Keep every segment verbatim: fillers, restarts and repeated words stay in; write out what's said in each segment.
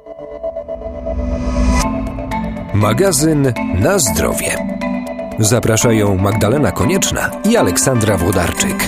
Magazyn na zdrowie. Zapraszają Magdalena Konieczna i Aleksandra Włodarczyk.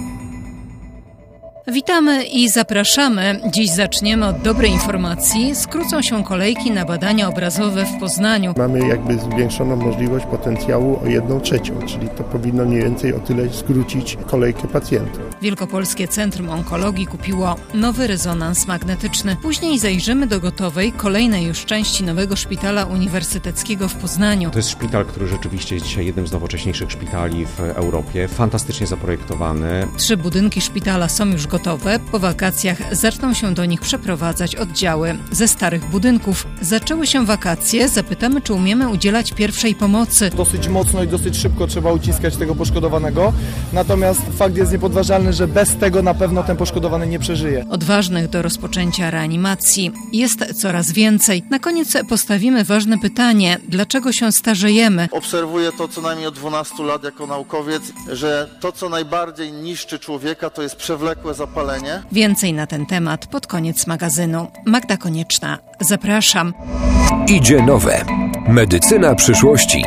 Witamy i zapraszamy. Dziś zaczniemy od dobrej informacji. Skrócą się kolejki na badania obrazowe w Poznaniu. Mamy jakby zwiększoną możliwość potencjału o jedną trzecią, czyli to powinno mniej więcej o tyle skrócić kolejkę pacjentów. Wielkopolskie Centrum Onkologii kupiło nowy rezonans magnetyczny. Później zajrzymy do gotowej, kolejnej już części nowego szpitala uniwersyteckiego w Poznaniu. To jest szpital, który rzeczywiście jest dzisiaj jednym z nowocześniejszych szpitali w Europie. Fantastycznie zaprojektowany. Trzy budynki szpitala są już gotowe. Po wakacjach zaczną się do nich przeprowadzać oddziały ze starych budynków. Zaczęły się wakacje. Zapytamy, czy umiemy udzielać pierwszej pomocy. Dosyć mocno i dosyć szybko trzeba uciskać tego poszkodowanego. Natomiast fakt jest niepodważalny, że bez tego na pewno ten poszkodowany nie przeżyje. Odważnych do rozpoczęcia reanimacji jest coraz więcej. Na koniec postawimy ważne pytanie. Dlaczego się starzejemy? Obserwuję to co najmniej od dwunastu lat jako naukowiec, że to, co najbardziej niszczy człowieka, to jest przewlekłe zapalenie. Więcej na ten temat pod koniec magazynu. Magda Konieczna. Zapraszam. Idzie nowe. Medycyna przyszłości.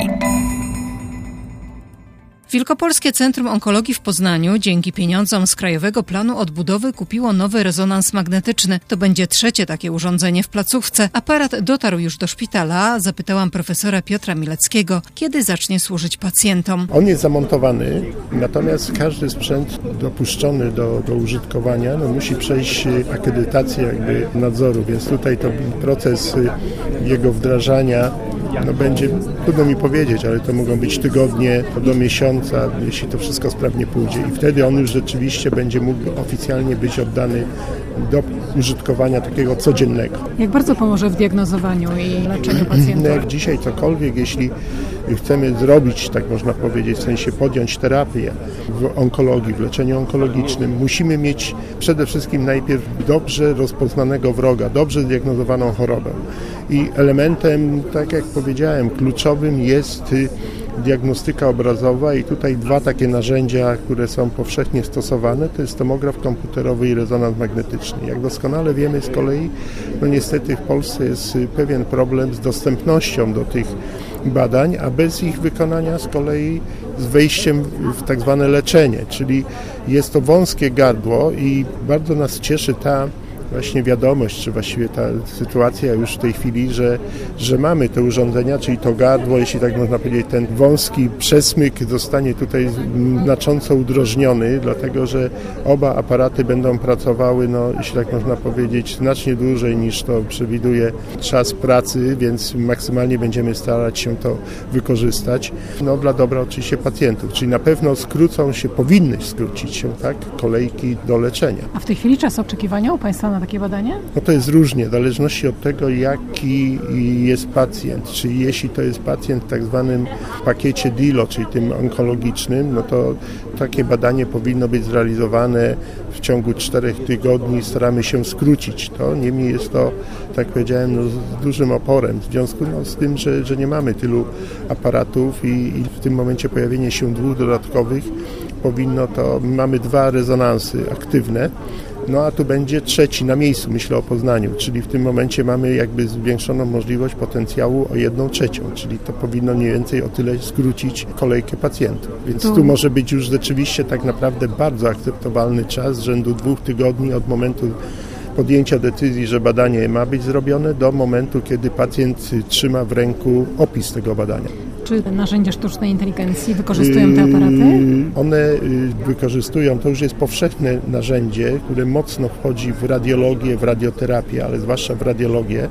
Wielkopolskie Centrum Onkologii w Poznaniu dzięki pieniądzom z Krajowego Planu Odbudowy kupiło nowy rezonans magnetyczny. To będzie trzecie takie urządzenie w placówce. Aparat dotarł już do szpitala. Zapytałam profesora Piotra Mileckiego, kiedy zacznie służyć pacjentom. On jest zamontowany, natomiast każdy sprzęt dopuszczony do, do użytkowania no, musi przejść akredytację jakby nadzoru, więc tutaj to proces jego wdrażania no, będzie, trudno mi powiedzieć, ale to mogą być tygodnie do miesiąca, jeśli to wszystko sprawnie pójdzie. I wtedy on już rzeczywiście będzie mógł oficjalnie być oddany do użytkowania takiego codziennego. Jak bardzo pomoże w diagnozowaniu i leczeniu pacjentów? No jak dzisiaj cokolwiek, jeśli chcemy zrobić, tak można powiedzieć, w sensie podjąć terapię w onkologii, w leczeniu onkologicznym, musimy mieć przede wszystkim najpierw dobrze rozpoznanego wroga, dobrze zdiagnozowaną chorobę. I elementem, tak jak powiedziałem, kluczowym jest diagnostyka obrazowa i tutaj dwa takie narzędzia, które są powszechnie stosowane, to jest tomograf komputerowy i rezonans magnetyczny. Jak doskonale wiemy z kolei, no niestety w Polsce jest pewien problem z dostępnością do tych badań, a bez ich wykonania z kolei z wejściem w tak zwane leczenie, czyli jest to wąskie gardło i bardzo nas cieszy ta właśnie wiadomość, czy właściwie ta sytuacja już w tej chwili, że, że mamy te urządzenia, czyli to gardło, jeśli tak można powiedzieć, ten wąski przesmyk zostanie tutaj znacząco udrożniony, dlatego że oba aparaty będą pracowały, no, jeśli tak można powiedzieć, znacznie dłużej niż to przewiduje czas pracy, więc maksymalnie będziemy starać się to wykorzystać, no dla dobra oczywiście pacjentów, czyli na pewno skrócą się, powinny skrócić się, tak, kolejki do leczenia. A w tej chwili czas oczekiwania u Państwa na takie badanie? No to jest różnie, w zależności od tego, jaki jest pacjent. Czyli jeśli to jest pacjent w tak zwanym pakiecie D I L O, czyli tym onkologicznym, no to takie badanie powinno być zrealizowane w ciągu czterech tygodni. Staramy się skrócić to, niemniej jest to, tak powiedziałem, no, z dużym oporem w związku no, z tym, że, że nie mamy tylu aparatów i, i w tym momencie pojawienie się dwóch dodatkowych powinno to, mamy dwa rezonansy aktywne, no a tu będzie trzeci na miejscu, myślę o Poznaniu, czyli w tym momencie mamy jakby zwiększoną możliwość potencjału o jedną trzecią, czyli to powinno mniej więcej o tyle skrócić kolejkę pacjentów. Więc tu może być już rzeczywiście tak naprawdę bardzo akceptowalny czas, rzędu dwóch tygodni od momentu podjęcia decyzji, że badanie ma być zrobione, do momentu, kiedy pacjent trzyma w ręku opis tego badania. Czy narzędzia sztucznej inteligencji wykorzystują te aparaty? One wykorzystują, to już jest powszechne narzędzie, które mocno wchodzi w radiologię, w radioterapię, ale zwłaszcza w radiologię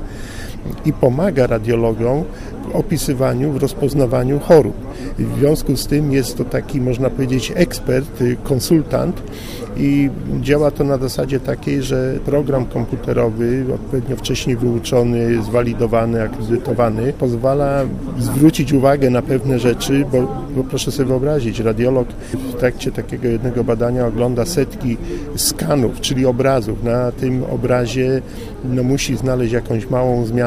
i pomaga radiologom w opisywaniu, w rozpoznawaniu chorób. W związku z tym jest to taki, można powiedzieć, ekspert, konsultant i działa to na zasadzie takiej, że program komputerowy, odpowiednio wcześniej wyuczony, zwalidowany, akredytowany, pozwala zwrócić uwagę na pewne rzeczy, bo, bo proszę sobie wyobrazić, radiolog w trakcie takiego jednego badania ogląda setki skanów, czyli obrazów. Na tym obrazie no, musi znaleźć jakąś małą zmianę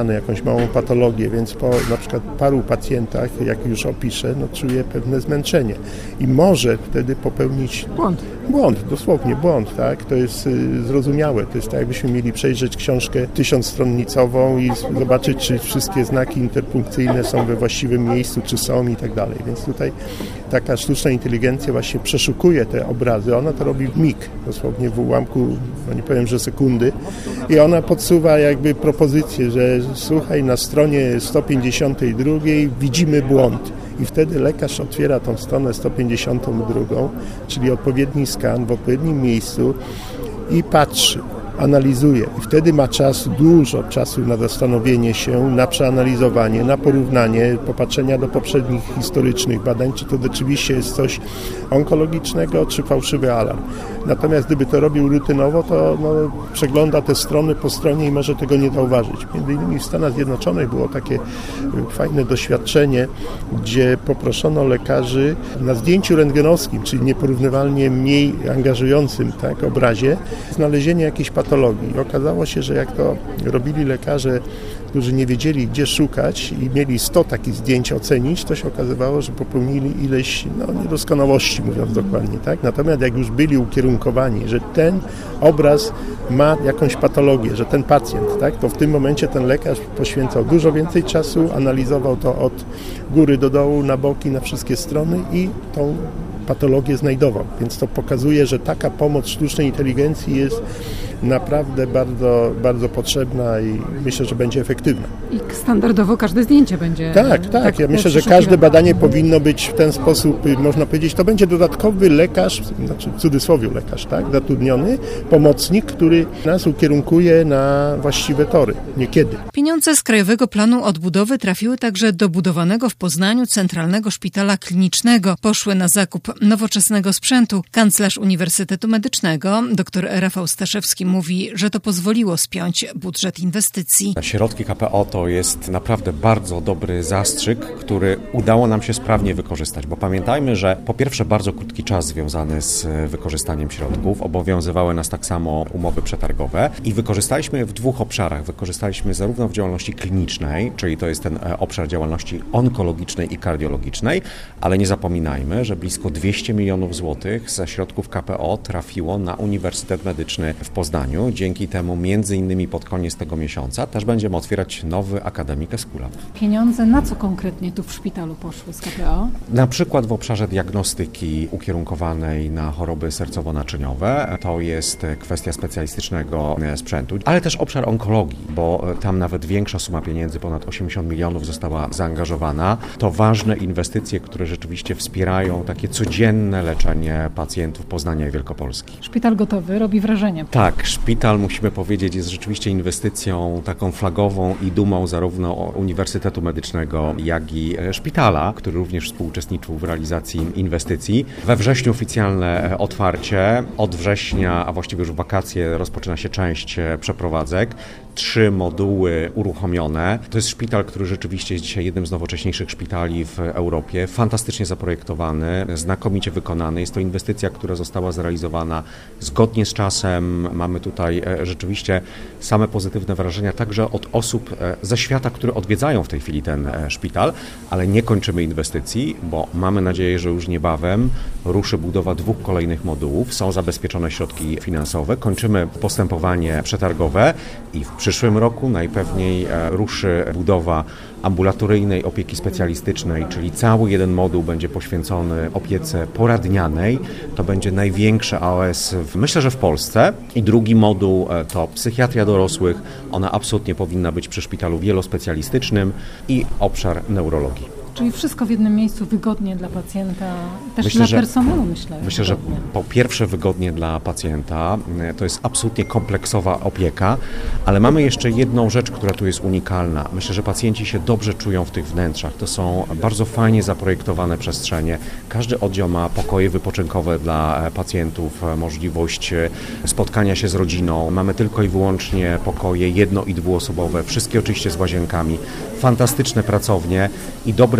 zbadane jakąś małą patologię, więc po na przykład paru pacjentach, jak już opiszę, no czuje pewne zmęczenie i może wtedy popełnić błąd. Błąd, dosłownie błąd, tak? To jest y, zrozumiałe. To jest tak, jakbyśmy mieli przejrzeć książkę tysiącstronnicową i zobaczyć, czy wszystkie znaki interpunkcyjne są we właściwym miejscu, czy są i tak dalej. Więc tutaj taka sztuczna inteligencja właśnie przeszukuje te obrazy. Ona to robi w mig, dosłownie w ułamku, no nie powiem, że sekundy. I ona podsuwa jakby propozycję, że słuchaj, na stronie sto pięćdziesiątej drugiej widzimy błąd. I wtedy lekarz otwiera tą stronę sto pięćdziesiątą drugą, czyli odpowiedni skan w odpowiednim miejscu i patrzy, analizuje. I wtedy ma czas, dużo czasu na zastanowienie się, na przeanalizowanie, na porównanie, popatrzenia do poprzednich historycznych badań, czy to rzeczywiście jest coś onkologicznego, czy fałszywy alarm. Natomiast gdyby to robił rutynowo, to no, przegląda te strony po stronie i może tego nie zauważyć. Między innymi w Stanach Zjednoczonych było takie fajne doświadczenie, gdzie poproszono lekarzy na zdjęciu rentgenowskim, czyli nieporównywalnie mniej angażującym tak, obrazie, znalezienie jakiejś patologii. I okazało się, że jak to robili lekarze, którzy nie wiedzieli, gdzie szukać i mieli sto takich zdjęć ocenić, to się okazywało, że popełnili ileś no, niedoskonałości, mówiąc dokładnie. Tak? Natomiast jak już byli ukierunkowani, że ten obraz ma jakąś patologię, że ten pacjent, tak, to w tym momencie ten lekarz poświęcał dużo więcej czasu, analizował to od góry do dołu, na boki, na wszystkie strony i tą patologię znajdował. Więc to pokazuje, że taka pomoc sztucznej inteligencji jest naprawdę bardzo, bardzo potrzebna i myślę, że będzie efektywna. I standardowo każde zdjęcie będzie... Tak, tak. tak ja myślę, że każde badanie powinno być w ten sposób, można powiedzieć, to będzie dodatkowy lekarz, znaczy w cudzysłowie lekarz, tak, zatrudniony, pomocnik, który nas ukierunkuje na właściwe tory, niekiedy. Pieniądze z Krajowego Planu Odbudowy trafiły także do budowanego w Poznaniu Centralnego Szpitala Klinicznego. Poszły na zakup nowoczesnego sprzętu. Kanclerz Uniwersytetu Medycznego, dr Rafał Staszewski, mówi, że to pozwoliło spiąć budżet inwestycji. Środki K P O to jest naprawdę bardzo dobry zastrzyk, który udało nam się sprawnie wykorzystać, bo pamiętajmy, że po pierwsze bardzo krótki czas związany z wykorzystaniem środków, obowiązywały nas tak samo umowy przetargowe i wykorzystaliśmy je w dwóch obszarach. Wykorzystaliśmy zarówno w działalności klinicznej, czyli to jest ten obszar działalności onkologicznej i kardiologicznej, ale nie zapominajmy, że blisko dwieście milionów złotych ze środków K P O trafiło na Uniwersytet Medyczny w Poznaniu. Dzięki temu między innymi pod koniec tego miesiąca też będziemy otwierać nowy Akademik Esculaw. Pieniądze na co konkretnie tu w szpitalu poszły z K P O? Na przykład w obszarze diagnostyki ukierunkowanej na choroby sercowo-naczyniowe. To jest kwestia specjalistycznego sprzętu, ale też obszar onkologii, bo tam nawet większa suma pieniędzy, ponad osiemdziesiąt milionów została zaangażowana. To ważne inwestycje, które rzeczywiście wspierają takie codzienne leczenie pacjentów Poznania i Wielkopolski. Szpital gotowy, robi wrażenie. Tak, szpital, musimy powiedzieć, jest rzeczywiście inwestycją taką flagową i dumą zarówno Uniwersytetu Medycznego, jak i szpitala, który również współuczestniczył w realizacji inwestycji. We wrześniu oficjalne otwarcie, od września, a właściwie już w wakacje rozpoczyna się część przeprowadzek. Trzy moduły uruchomione. To jest szpital, który rzeczywiście jest dzisiaj jednym z nowocześniejszych szpitali w Europie. Fantastycznie zaprojektowany, znakomicie wykonany. Jest to inwestycja, która została zrealizowana zgodnie z czasem. Mamy tutaj rzeczywiście same pozytywne wrażenia, także od osób ze świata, które odwiedzają w tej chwili ten szpital, ale nie kończymy inwestycji, bo mamy nadzieję, że już niebawem ruszy budowa dwóch kolejnych modułów. Są zabezpieczone środki finansowe. Kończymy postępowanie przetargowe i w przyszłym roku najpewniej ruszy budowa ambulatoryjnej opieki specjalistycznej, czyli cały jeden moduł będzie poświęcony opiece poradnianej. To będzie największy A O S, w, myślę, że w Polsce. I drugi moduł to psychiatria dorosłych. Ona absolutnie powinna być przy szpitalu wielospecjalistycznym i obszar neurologii. Czyli wszystko w jednym miejscu wygodnie dla pacjenta, też myślę, dla że, personelu, myślę. Myślę, wygodnie. że po pierwsze wygodnie dla pacjenta, to jest absolutnie kompleksowa opieka, ale mamy jeszcze jedną rzecz, która tu jest unikalna. Myślę, że pacjenci się dobrze czują w tych wnętrzach. To są bardzo fajnie zaprojektowane przestrzenie. Każdy oddział ma pokoje wypoczynkowe dla pacjentów, możliwość spotkania się z rodziną. Mamy tylko i wyłącznie pokoje jedno- i dwuosobowe, wszystkie oczywiście z łazienkami. Fantastyczne pracownie i dobre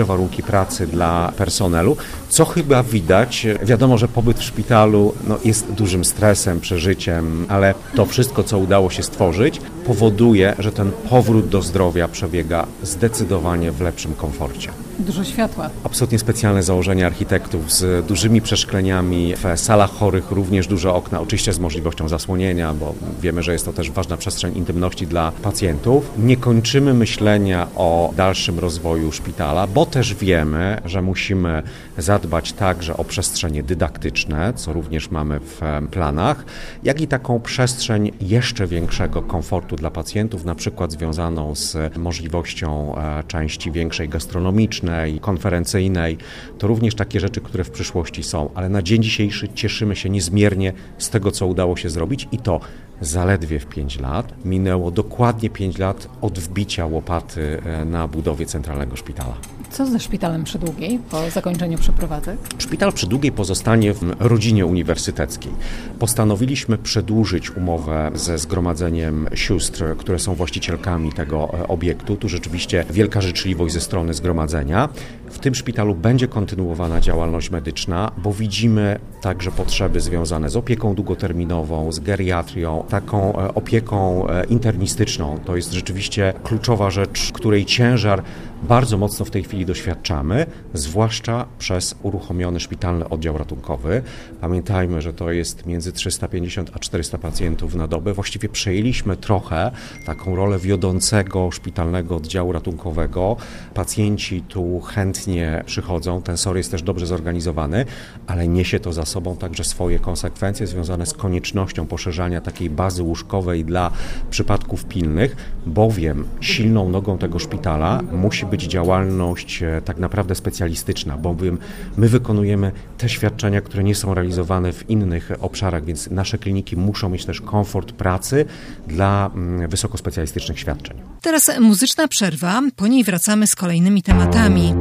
dobre warunki pracy dla personelu, co chyba widać. Wiadomo, że pobyt w szpitalu no, jest dużym stresem, przeżyciem, ale to wszystko, co udało się stworzyć, powoduje, że ten powrót do zdrowia przebiega zdecydowanie w lepszym komforcie. Dużo światła. Absolutnie specjalne założenie architektów z dużymi przeszkleniami, w salach chorych również duże okna, oczywiście z możliwością zasłonienia, bo wiemy, że jest to też ważna przestrzeń intymności dla pacjentów. Nie kończymy myślenia o dalszym rozwoju szpitala, bo też wiemy, że musimy zadbać także o przestrzenie dydaktyczne, co również mamy w planach, jak i taką przestrzeń jeszcze większego komfortu dla pacjentów, na przykład związaną z możliwością części większej gastronomicznej, konferencyjnej. To również takie rzeczy, które w przyszłości są, ale na dzień dzisiejszy cieszymy się niezmiernie z tego, co udało się zrobić i to zaledwie w pięć lat. Minęło dokładnie pięć lat od wbicia łopaty na budowie Centralnego Szpitala. Co ze Szpitalem Przy Długiej po zakończeniu przeprowadzek? Szpital Przy Długiej pozostanie w rodzinie uniwersyteckiej. Postanowiliśmy przedłużyć umowę ze Zgromadzeniem Sióstr, które są właścicielkami tego obiektu. Tu rzeczywiście wielka życzliwość ze strony Zgromadzenia. W tym szpitalu będzie kontynuowana działalność medyczna, bo widzimy także potrzeby związane z opieką długoterminową, z geriatrią, taką opieką internistyczną. To jest rzeczywiście kluczowa rzecz, której ciężar bardzo mocno w tej chwili doświadczamy, zwłaszcza przez uruchomiony szpitalny oddział ratunkowy. Pamiętajmy, że to jest między trzysta pięćdziesiąt a czterysta pacjentów na dobę. Właściwie przejęliśmy trochę taką rolę wiodącego szpitalnego oddziału ratunkowego. Pacjenci tu chętnie przychodzą, ten S O R jest też dobrze zorganizowany, ale niesie to za sobą także swoje konsekwencje związane z koniecznością poszerzania takiej bazy łóżkowej dla przypadków pilnych, bowiem silną nogą tego szpitala musi być działalność tak naprawdę specjalistyczna, bowiem my wykonujemy te świadczenia, które nie są realizowane w innych obszarach, więc nasze kliniki muszą mieć też komfort pracy dla wysokospecjalistycznych świadczeń. Teraz muzyczna przerwa, po niej wracamy z kolejnymi tematami.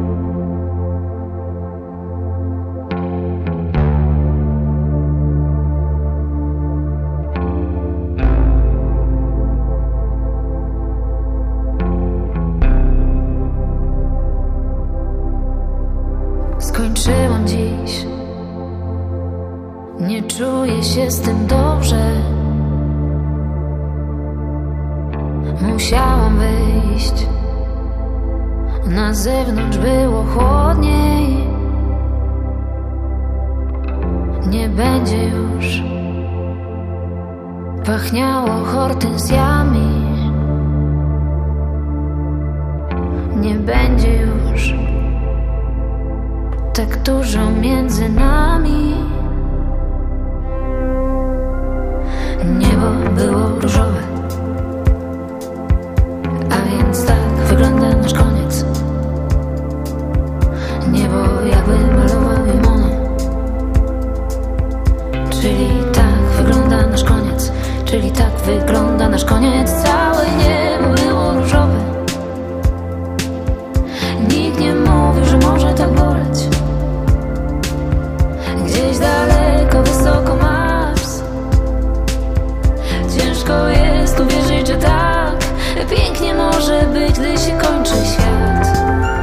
Skończyłam dziś, nie czuję się z tym dobrze. Musiałam wyjść, na zewnątrz było chłodniej. Nie będzie już pachniało hortensjami. Nie będzie już tak dużo między nami. Niebo było różowe, a więc tak wygląda nasz koniec. Niebo jakby malował je Monet. Czyli tak wygląda nasz koniec. Czyli tak wygląda nasz koniec. Całe niebo było różowe. Nikt nie mówił, że może tak boleć. Gdzieś daleko, wysoko Mars. Ciężko jest uwierzyć, że tak pięknie może być, gdy się kończy świat.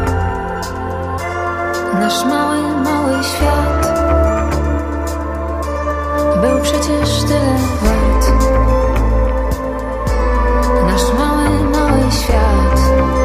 Nasz mały, mały świat był przecież tyle wart. Nasz mały, mały świat.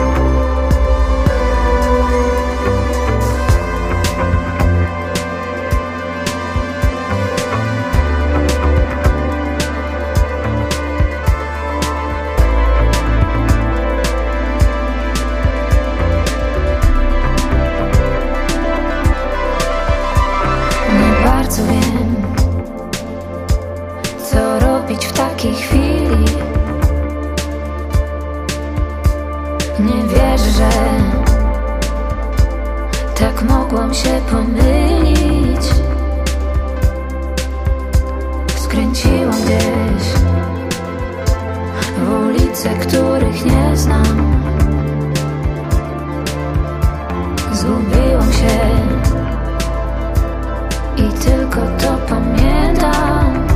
W takiej chwili nie wierzę, że tak mogłam się pomylić. Skręciłam gdzieś w ulice, których nie znam. Zgubiłam się i tylko to pamiętam.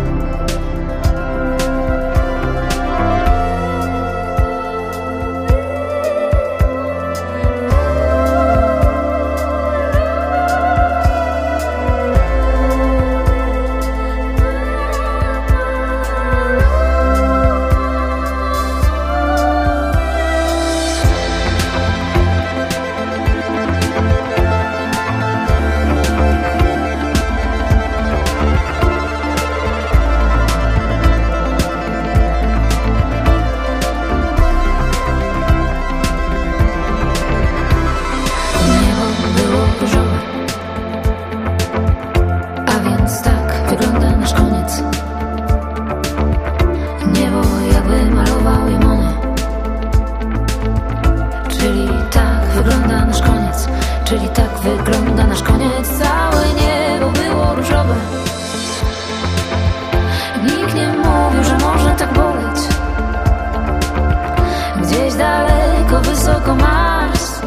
gdzieś daleko, wysoko Mars.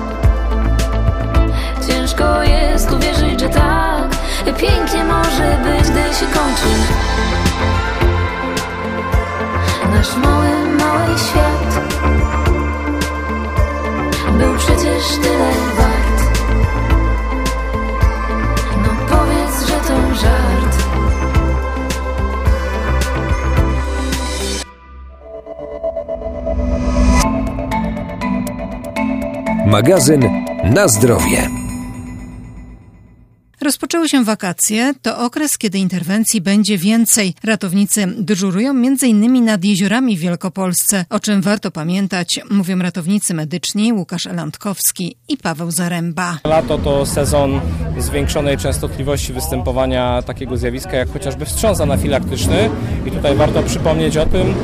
Ciężko jest uwierzyć, że tak pięknie może być, gdy się kończy nasz mały, mały świat. Był przecież tyle wart. No powiedz, że to żart. Magazyn Na zdrowie. Rozpoczęły się wakacje. To okres, kiedy interwencji będzie więcej. Ratownicy dyżurują między innymi nad jeziorami w Wielkopolsce. O czym warto pamiętać, mówią ratownicy medyczni Łukasz Elandkowski i Paweł Zaręba. Lato to sezon zwiększonej częstotliwości występowania takiego zjawiska jak chociażby wstrząs anafilaktyczny. I tutaj warto przypomnieć o tym,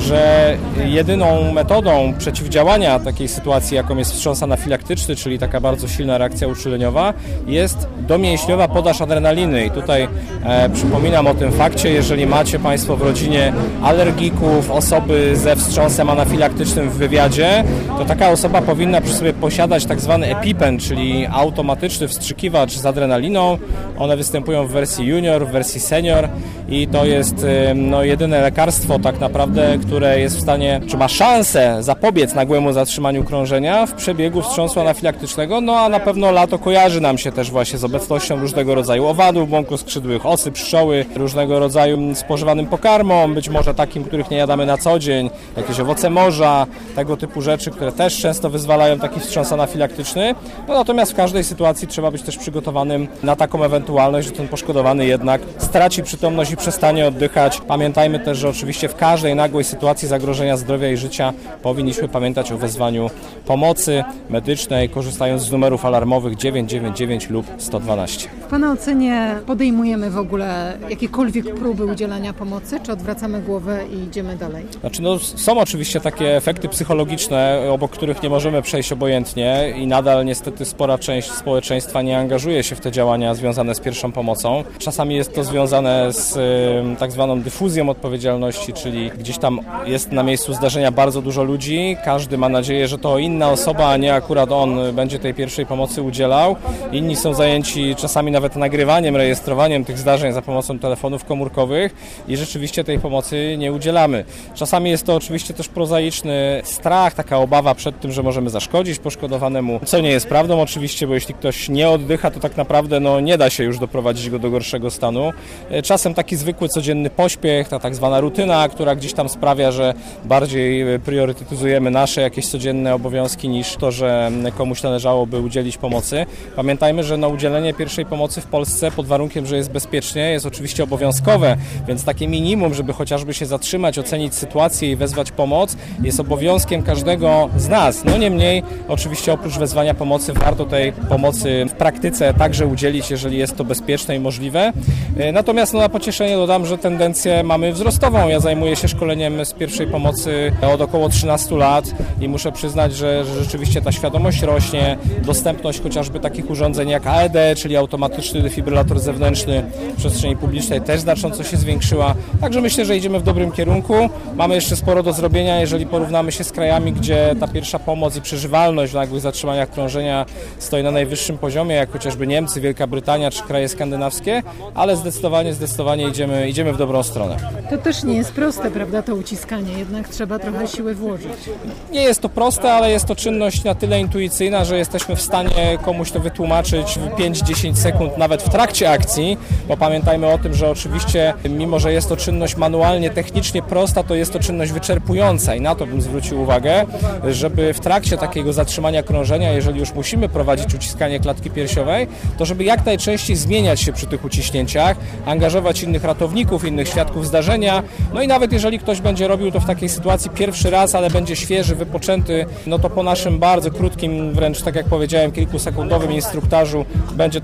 że jedyną metodą przeciwdziałania takiej sytuacji, jaką jest wstrząs anafilaktyczny, czyli taka bardzo silna reakcja uczuleniowa, jest domięśniowa podaż adrenaliny. I tutaj e, przypominam o tym fakcie, jeżeli macie Państwo w rodzinie alergików, osoby ze wstrząsem anafilaktycznym w wywiadzie, to taka osoba powinna przy sobie posiadać tak zwany EpiPen, czyli automatyczny wstrzykiwacz z adrenaliną. One występują w wersji junior, w wersji senior i to jest e, no, jedyne lekarstwo tak naprawdę, które jest w stanie, czy ma szansę zapobiec nagłemu zatrzymaniu krążenia w przebiegu wstrząsu anafilaktycznego, no a na pewno lato kojarzy nam się też właśnie z obecnością różnego rodzaju owadów, błonkoskrzydłych, osy, pszczoły, różnego rodzaju spożywanym pokarmom, być może takim, których nie jadamy na co dzień, jakieś owoce morza, tego typu rzeczy, które też często wyzwalają taki wstrząs anafilaktyczny. No natomiast w każdej sytuacji trzeba być też przygotowanym na taką ewentualność, że ten poszkodowany jednak straci przytomność i przestanie oddychać. Pamiętajmy też, że oczywiście w każdej nagłej sytuacji zagrożenia zdrowia i życia powinniśmy pamiętać o wezwaniu pomocy medycznej, korzystając z numerów alarmowych dziewięć dziewięć dziewięć lub sto dwanaście. W Pana ocenie podejmujemy w ogóle jakiekolwiek próby udzielania pomocy, czy odwracamy głowę i idziemy dalej? Znaczy, no, są oczywiście takie efekty psychologiczne, obok których nie możemy przejść obojętnie i nadal niestety spora część społeczeństwa nie angażuje się w te działania związane z pierwszą pomocą. Czasami jest to związane z y, tak zwaną dyfuzją odpowiedzialności, czyli gdzieś tam jest na miejscu zdarzenia bardzo dużo ludzi, każdy ma nadzieję, że to inna osoba, a nie akurat on będzie tej pierwszej pomocy udzielał. Inni są zajęci czasami nawet nagrywaniem, rejestrowaniem tych zdarzeń za pomocą telefonów komórkowych i rzeczywiście tej pomocy nie udzielamy. Czasami jest to oczywiście też prozaiczny strach, taka obawa przed tym, że możemy zaszkodzić poszkodowanemu, co nie jest prawdą oczywiście, bo jeśli ktoś nie oddycha, to tak naprawdę no, nie da się już doprowadzić go do gorszego stanu. Czasem taki zwykły, codzienny pośpiech, ta tak zwana rutyna, która gdzieś tam sprawia, że bardziej priorytetyzujemy nasze jakieś codzienne obowiązki niż to, że komuś należałoby udzielić pomocy. Pamiętajmy, że na udzielenie pierwszej pomocy w Polsce pod warunkiem, że jest bezpiecznie, jest oczywiście obowiązkowe, więc takie minimum, żeby chociażby się zatrzymać, ocenić sytuację i wezwać pomoc, jest obowiązkiem każdego z nas. No niemniej, oczywiście oprócz wezwania pomocy warto tej pomocy w praktyce także udzielić, jeżeli jest to bezpieczne i możliwe. Natomiast no, na pocieszenie dodam, że tendencję mamy wzrostową. Ja zajmuję się szkoleniem z pierwszej pomocy od około trzynastu lat i muszę przyznać, że, że rzeczywiście ta świadomość rośnie, dostępność chociażby takich urządzeń jak A E D, czyli automatyczny defibrylator zewnętrzny w przestrzeni publicznej też znacząco się zwiększyła. Także myślę, że idziemy w dobrym kierunku. Mamy jeszcze sporo do zrobienia, jeżeli porównamy się z krajami, gdzie ta pierwsza pomoc i przeżywalność w nagłych zatrzymaniach krążenia stoi na najwyższym poziomie, jak chociażby Niemcy, Wielka Brytania czy kraje skandynawskie, ale zdecydowanie, zdecydowanie idziemy, idziemy w dobrą stronę. To też nie jest proste, prawda, to uciskanie, jednak trzeba trochę siły włożyć. Nie jest to proste, ale jest to czynność na tyle intuicyjna, że jesteśmy w stanie komuś to wytłumaczyć w pięć do dziesięciu sekund, nawet w trakcie akcji, bo pamiętajmy o tym, że oczywiście mimo, że jest to czynność manualnie, technicznie prosta, to jest to czynność wyczerpująca i na to bym zwrócił uwagę, żeby w trakcie takiego zatrzymania krążenia, jeżeli już musimy prowadzić uciskanie klatki piersiowej, to żeby jak najczęściej zmieniać się przy tych uciśnięciach, angażować innych ratowników, innych świadków zdarzenia, no i nawet jeżeli ktoś będzie robił to w takiej sytuacji pierwszy raz, ale będzie świeży, wypoczęty, no to po naszym bardzo krótkim, wręcz tak jak powiedziałem, kilkusekundowym instruktażu będzie to w stanie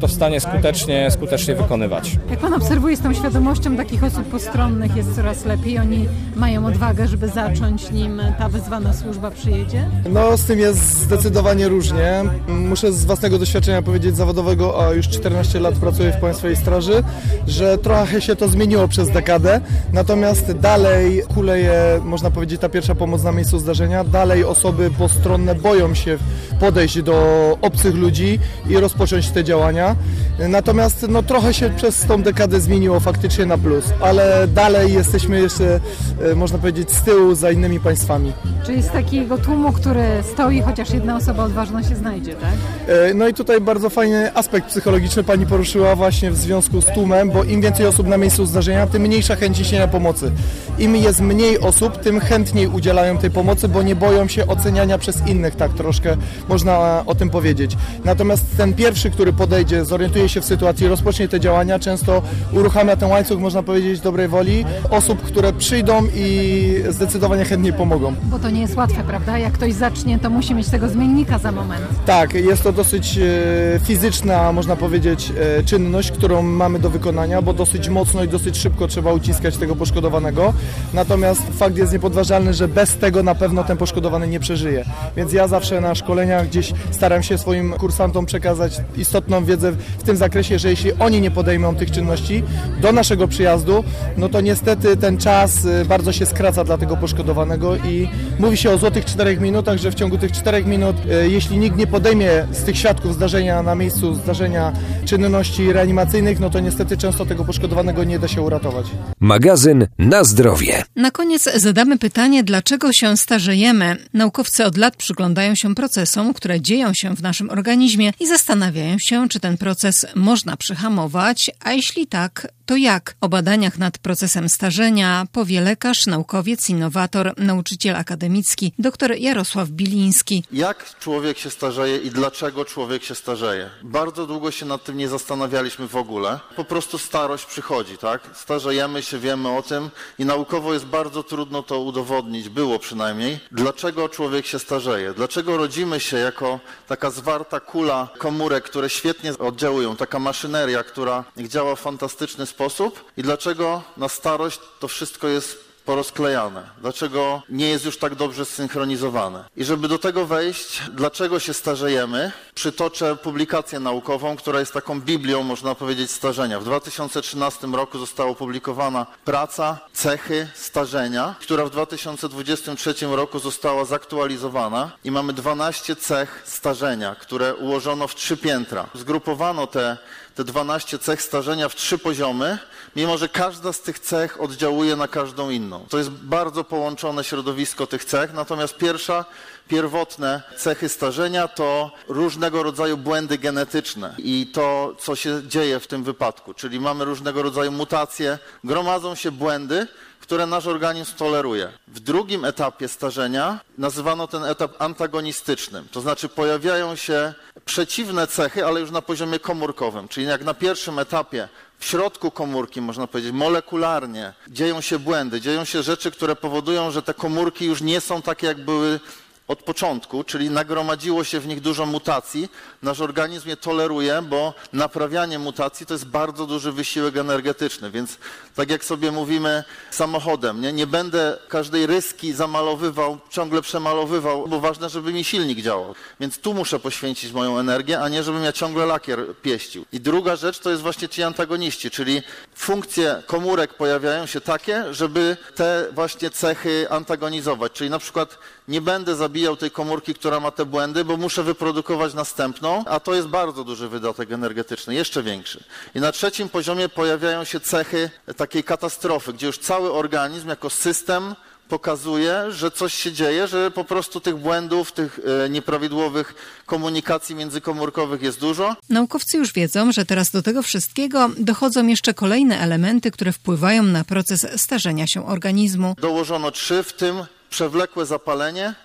skutecznie, skutecznie wykonywać. Jak pan obserwuje, z tą świadomością takich osób postronnych jest coraz lepiej? Oni mają odwagę, żeby zacząć, nim ta wezwana służba przyjedzie? No z tym jest zdecydowanie różnie. Muszę z własnego doświadczenia powiedzieć zawodowego, a już czternaście lat pracuję w Państwowej Straży, że trochę się to zmieniło przez dekadę, natomiast dalej kuleje, można powiedzieć, ta pierwsza pomoc na miejscu zdarzenia, dalej osoby postronne boją się podejść do obcych ludzi i rozpocząć te działania. Natomiast no, trochę się przez tą dekadę zmieniło faktycznie na plus, ale dalej jesteśmy jeszcze, można powiedzieć, z tyłu za innymi państwami. Czyli z takiego tłumu, który stoi, chociaż jedna osoba odważna się znajdzie, tak? No i tutaj bardzo fajny aspekt psychologiczny pani poruszyła właśnie w związku z tłumem, bo im więcej osób na miejscu zdarzenia, tym mniejsza chęć niesienia pomocy. Im jest mniej osób, tym chętniej udzielają tej pomocy, bo nie boją się oceniania przez innych, tak troszkę można o tym powiedzieć. Natomiast ten pierwszy, który podejdzie, zorientuje się w sytuacji, rozpocznie te działania, często uruchamia ten łańcuch, można powiedzieć, dobrej woli osób, które przyjdą i zdecydowanie chętniej pomogą. Bo to nie jest łatwe, prawda? Jak ktoś zacznie, to musi mieć tego zmiennika za moment. Tak, jest to dosyć e, fizyczna, można powiedzieć, e, czynność, którą mamy do wykonania, bo dosyć mocno i dosyć szybko trzeba uciskać tego poszkodowanego. Natomiast fakt jest niepodważalny, że bez tego na pewno ten poszkodowany nie przeżyje. Więc ja zawsze na szkoleniach gdzieś staram się swoim kursantom przekazać istotną wiedzę w tym zakresie, że jeśli oni nie podejmą tych czynności do naszego przyjazdu, no to niestety ten czas bardzo się skraca dla tego poszkodowanego i mówi się o złotych czterech minutach, że w ciągu tych czterech minut, jeśli nikt nie podejmie z tych świadków zdarzenia na miejscu zdarzenia czynności reanimacyjnych, no to niestety często tego poszkodowanego nie da się uratować. Magazyn Na Zdrowie. Na koniec zadamy pytanie, dlaczego się starzejemy. Naukowcy od lat przyglądają się procesom, które dzieją się w naszym organizmie i zastanawiają się, czy ten proces można przyhamować, a jeśli tak, to jak? O badaniach nad procesem starzenia powie lekarz, naukowiec, innowator, nauczyciel akademicki, dr Jarosław Biliński. Jak człowiek się starzeje i dlaczego człowiek się starzeje? Bardzo długo się nad tym nie zastanawialiśmy w ogóle. Po prostu starość przychodzi, tak? Starzejemy się, wiemy o tym i naukowo jest bardzo trudno to udowodnić, było przynajmniej. Dlaczego człowiek się starzeje? Dlaczego rodzimy się jako taka zwarta kula komórek, które świetnie oddziałują, taka maszyneria, która działa w fantastyczny sposób i dlaczego na starość to wszystko jest porozklejane? Dlaczego nie jest już tak dobrze zsynchronizowane? I żeby do tego wejść, dlaczego się starzejemy, przytoczę publikację naukową, która jest taką biblią, można powiedzieć, starzenia. W dwa tysiące trzynastym roku została opublikowana praca Cechy starzenia, która w dwa tysiące dwudziestym trzecim roku została zaktualizowana i mamy dwanaście cech starzenia, które ułożono w trzy piętra. Zgrupowano te te dwanaście cech starzenia w trzy poziomy, mimo że każda z tych cech oddziałuje na każdą inną. To jest bardzo połączone środowisko tych cech, natomiast pierwsza, pierwotne cechy starzenia to różnego rodzaju błędy genetyczne i to, co się dzieje w tym wypadku, czyli mamy różnego rodzaju mutacje, gromadzą się błędy, które nasz organizm toleruje. W drugim etapie starzenia nazywano ten etap antagonistycznym, to znaczy pojawiają się przeciwne cechy, ale już na poziomie komórkowym, czyli jak na pierwszym etapie w środku komórki, można powiedzieć, molekularnie dzieją się błędy, dzieją się rzeczy, które powodują, że te komórki już nie są takie, jak były od początku, czyli nagromadziło się w nich dużo mutacji. Nasz organizm je toleruje, bo naprawianie mutacji to jest bardzo duży wysiłek energetyczny, więc tak jak sobie mówimy samochodem, nie, nie będę każdej ryski zamalowywał, ciągle przemalowywał, bo ważne, żeby mi silnik działał. Więc tu muszę poświęcić moją energię, a nie żebym ja ciągle lakier pieścił. I druga rzecz to jest właśnie ci antagoniści, czyli funkcje komórek pojawiają się takie, żeby te właśnie cechy antagonizować, czyli na przykład nie będę zabijał tej komórki, która ma te błędy, bo muszę wyprodukować następną, a to jest bardzo duży wydatek energetyczny, jeszcze większy. I na trzecim poziomie pojawiają się cechy takiej katastrofy, gdzie już cały organizm jako system pokazuje, że coś się dzieje, że po prostu tych błędów, tych e, nieprawidłowych komunikacji międzykomórkowych jest dużo. Naukowcy już wiedzą, że teraz do tego wszystkiego dochodzą jeszcze kolejne elementy, które wpływają na proces starzenia się organizmu. Dołożono trzy, w tym przewlekłe zapalenie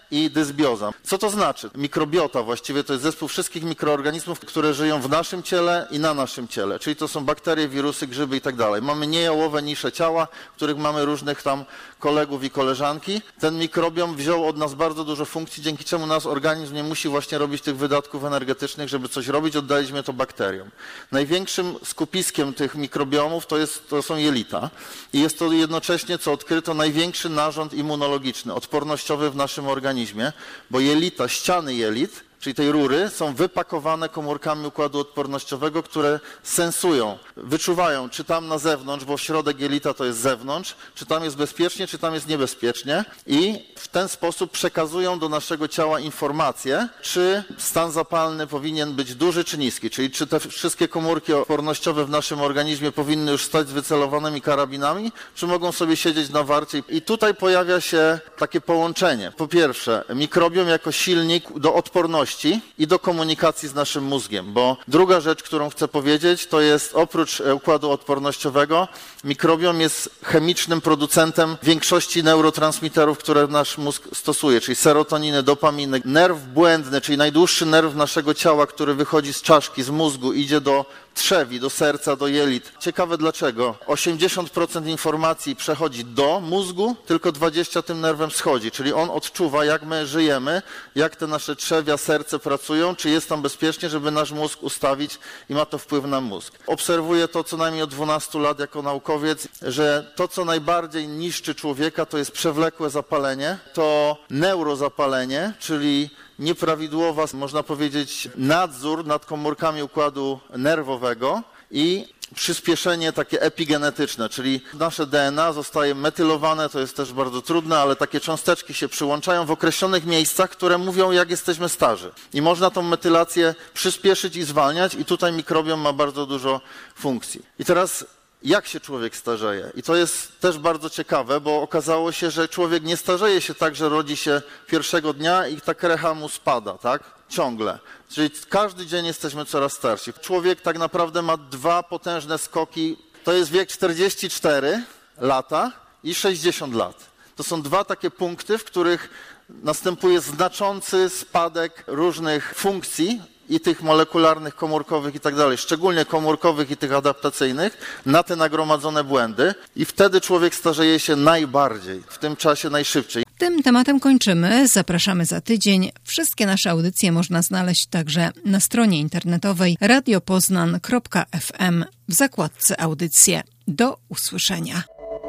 i dysbioza. Co to znaczy? Mikrobiota właściwie to jest zespół wszystkich mikroorganizmów, które żyją w naszym ciele i na naszym ciele, czyli to są bakterie, wirusy, grzyby i tak dalej. Mamy niejałowe nisze ciała, w których mamy różnych tam kolegów i koleżanki. Ten mikrobiom wziął od nas bardzo dużo funkcji, dzięki czemu nasz organizm nie musi właśnie robić tych wydatków energetycznych, żeby coś robić, oddaliśmy to bakteriom. Największym skupiskiem tych mikrobiomów to, jest, to są jelita i jest to jednocześnie, co odkryto, największy narząd immunologiczny, odpornościowy w naszym organizmie, bo jelita, ściany jelit, czyli tej rury, są wypakowane komórkami układu odpornościowego, które sensują, wyczuwają, czy tam na zewnątrz, bo środek jelita to jest zewnątrz, czy tam jest bezpiecznie, czy tam jest niebezpiecznie i w ten sposób przekazują do naszego ciała informacje, czy stan zapalny powinien być duży, czy niski, czyli czy te wszystkie komórki odpornościowe w naszym organizmie powinny już stać z wycelowanymi karabinami, czy mogą sobie siedzieć na warcie. I tutaj pojawia się takie połączenie. Po pierwsze, mikrobiom jako silnik do odporności i do komunikacji z naszym mózgiem, bo druga rzecz, którą chcę powiedzieć, to jest oprócz układu odpornościowego, mikrobiom jest chemicznym producentem większości neurotransmiterów, które nasz mózg stosuje, czyli serotoniny, dopaminy. Nerw błędny, czyli najdłuższy nerw naszego ciała, który wychodzi z czaszki, z mózgu, idzie do trzewi, do serca, do jelit. Ciekawe dlaczego. osiemdziesiąt procent informacji przechodzi do mózgu, tylko dwadzieścia procent tym nerwem schodzi, czyli on odczuwa, jak my żyjemy, jak te nasze trzewia, serce pracują, czy jest tam bezpiecznie, żeby nasz mózg ustawić i ma to wpływ na mózg. Obserwuję to co najmniej od dwunastu lat jako naukowiec, że to, co najbardziej niszczy człowieka, to jest przewlekłe zapalenie, to neurozapalenie, czyli nieprawidłowa, można powiedzieć, nadzór nad komórkami układu nerwowego i przyspieszenie takie epigenetyczne, czyli nasze D N A zostaje metylowane, to jest też bardzo trudne, ale takie cząsteczki się przyłączają w określonych miejscach, które mówią, jak jesteśmy starzy. I można tą metylację przyspieszyć i zwalniać i tutaj mikrobiom ma bardzo dużo funkcji. I teraz jak się człowiek starzeje? I to jest też bardzo ciekawe, bo okazało się, że człowiek nie starzeje się tak, że rodzi się pierwszego dnia i ta krecha mu spada, tak? Ciągle. Czyli każdy dzień jesteśmy coraz starsi. Człowiek tak naprawdę ma dwa potężne skoki. To jest wiek czterdzieści cztery lata i sześćdziesiąt lat. To są dwa takie punkty, w których następuje znaczący spadek różnych funkcji i tych molekularnych, komórkowych i tak dalej, szczególnie komórkowych i tych adaptacyjnych, na te nagromadzone błędy i wtedy człowiek starzeje się najbardziej, w tym czasie najszybciej. Tym tematem kończymy. Zapraszamy za tydzień. Wszystkie nasze audycje można znaleźć także na stronie internetowej radio poznan kropka f m w zakładce audycje. Do usłyszenia.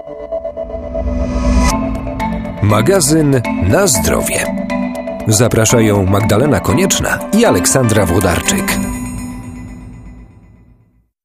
Magazyn Na zdrowie. Zapraszają Magdalena Konieczna i Aleksandra Włodarczyk.